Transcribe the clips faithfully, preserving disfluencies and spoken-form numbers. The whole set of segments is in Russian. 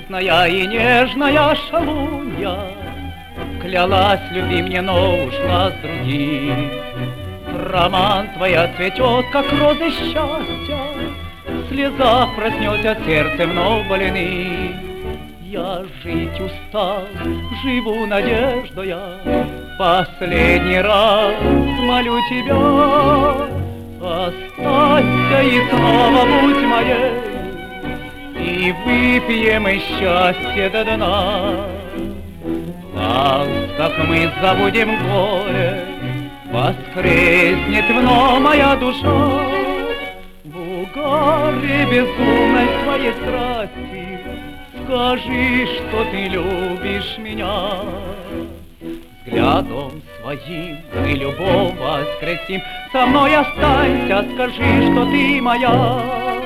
Грустная и нежная шалунья клялась любви мне, но ушла с другим. Роман твоя цветет, как розы счастья, в слезах проснется сердце вновь больным. Я жить устал, живу надеждой я, последний раз молю тебя, останься и снова будь моей, и выпьем и счастье до дна. В ласках мы забудем горе, воскреснет вновь моя душа. В угаре безумной своей страсти скажи, что ты любишь меня. Взглядом своим мы любовь воскресим, со мной останься, скажи, что ты моя.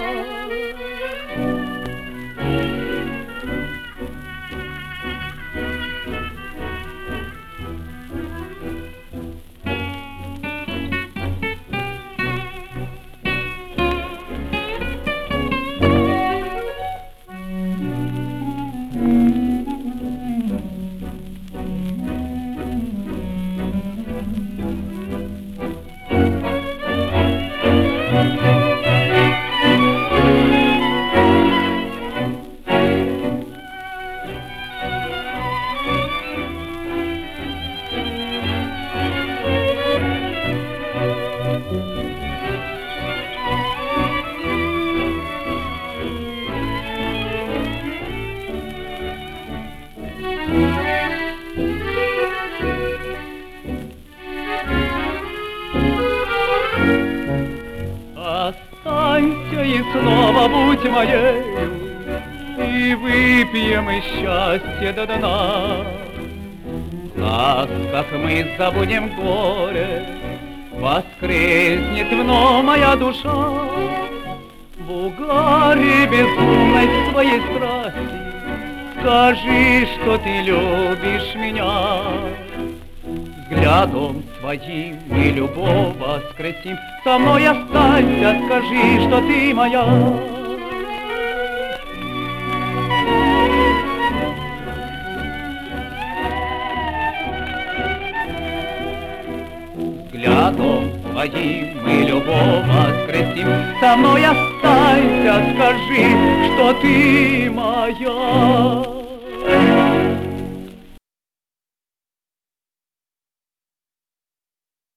Останься и снова будь моею, и выпьем и счастье до дна. В ласках мы забудем горе, воскреснет вновь моя душа. В угаре безумной своей страсти скажи, что ты любишь меня. Взглядом своим и любовь воскресим, со мной останься, скажи, что ты моя. Взглядом своим мы любовь воскресим, со мной останься, скажи, что ты моя.